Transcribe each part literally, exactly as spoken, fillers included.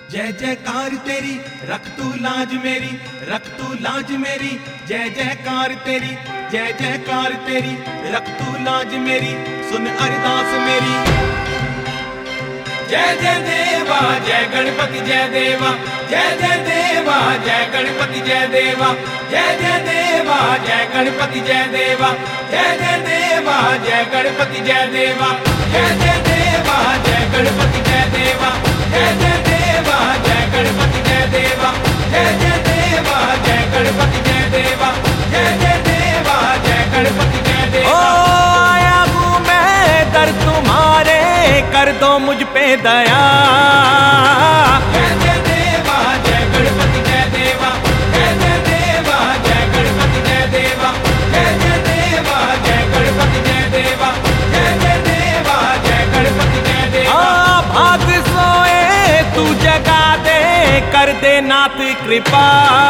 जय जयकार तेरी रख तू लाज मेरी, रख तू लाज मेरी, जय जयकार तेरी, जय जयकार तेरी रख तू लाज मेरी, सुन अरदास मेरी। जय जय देवा जय गणपति जय देवा, जय जय देवा जय गणपति जय देवा, जय जय देवा जय गणपति जय देवा, जय जय देवा जय गणपति जय देवा, जय जय देवा जय गणपति जय देवा, जय जय देवा जय गणपति जय देवा, जय जय देवा जय गणपति जय देवा, जय जय देवा जय गणपति जय देवा। ओ आया हूँ मैं दर तुम्हारे, कर दो मुझ पे दया। जय जय देवा जय गणपति जय देवा, जय जय देवा जय गणपति जय देवा, जय जय देवा जय गणपति जय देवा, जय जय देवा जय गणपति जय देवा। आ भाग सोए तू जगा दे, कर दे नाथ कृपा।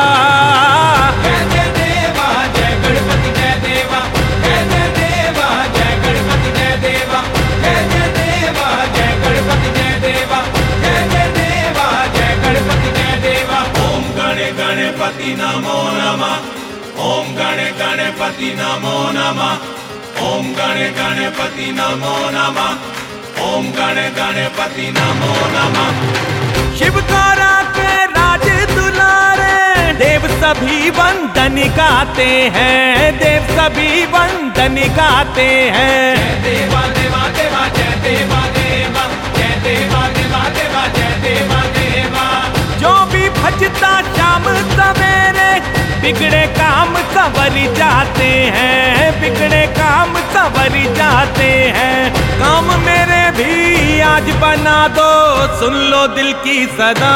जय जय देवा जय गणपति जय देवा, जय जय देवा जय गणपति जय देवा, जय जय देवा जय गणपति जय देवा, जय जय देवा जय गणपति जय देवा। ओम गण गणपति नमो नमः, ओम गण गणपति नमो नमः, ओम गण गणपति नमो नमः, ओम गण गणपति नमो नमः। शिव गौरा के राज दुलारे, देव सभी वंदन गाते हैं, देव सभी वंदन गाते हैं। जय देवा देवा देवा जय देवा देवा, जय देवा देवा देवा जय देवा देवा। जो भी भजता शाम सवेरे, बिगड़े काम संवर जाते हैं, बिगड़े काम संवर जाते हैं। काम मेरे भी आज बना दो, सुन लो दिल की सदा।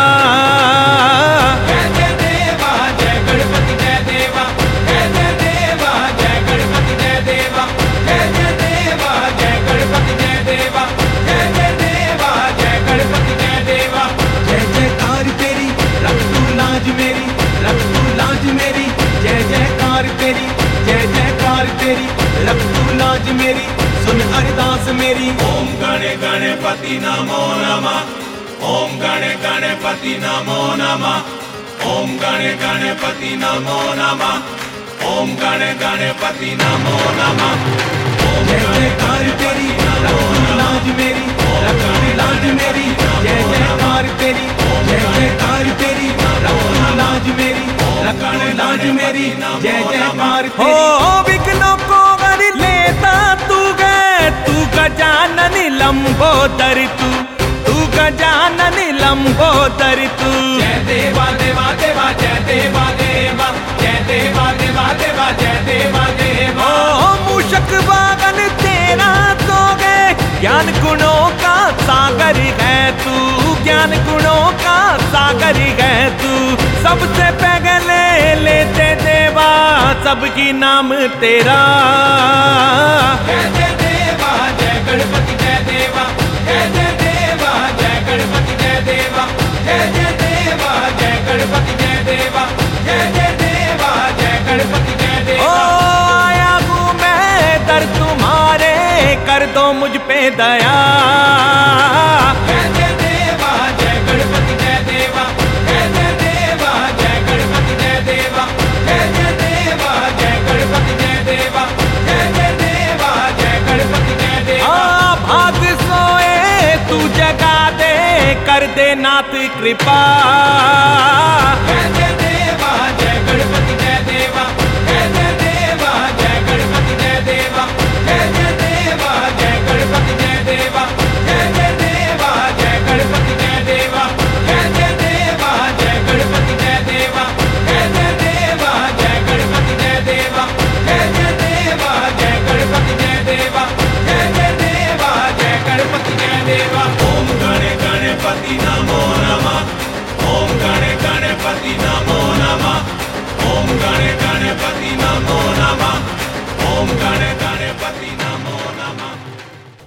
जय जय देवा जय गणपति जय देवा, जय जय देवा जय गणपति जय देवा, जय जय देवा जय गणपति जय देवा, जय जय देवा जय गणपति जय देवा। जय जयकार तेरी रख तू लाज मेरी, रख तू लाज मेरी, जय जयकार तेरी, जय जयकार तेरी रख तू लाज मेरी, सुन अरदास मेरी। ओम गण गणपति नमो नमः, ओम गण गणपति नमो नमः, ओम गण गणपति नमो नमः, ओम गण गणपति नमो नमः। जय जयकार तेरी रख तू लाज मेरी, रख तू लाज मेरी, जय जयकार तेरी, जय जयकार तेरी रख तू लाज मेरी, रख तू लाज मेरी, जय जयकार तेरी। हो विघ्नों को हर लेता तू गे, तू गजानन लंबोदर तू, तू गजानन लंबोदर तू। जय देवा देवा देवा जय देवा देवा, जय देवा देवा देवा जय देवा देवा। ओ मूषक वाहन तेरा तो गे, ज्ञान गुणों का सागर है तू, ज्ञान गुणों का सागर है तू। सबसे पहले लेते देवा सबकी नाम तेरा। जय जय देवा जय गणपति जय देवा, जय जय देवा जय गणपति जय देवा, जय जय देवा जय गणपति जय देवा, जय जय देवा जय गणपति जय ओ देवा। आया हूँ मैं दर तुम्हारे, कर दो मुझ पे दया। जय जय देवा जय गणपति जय देवा, जय जय देवा जय गणपति जय देवा, जय जय देवा जय गणपति जय देवा, जय जय देवा जय गणपति जय देवा। आ भाग सोए तू जगा दे, कर दे नाथ कृपा। जय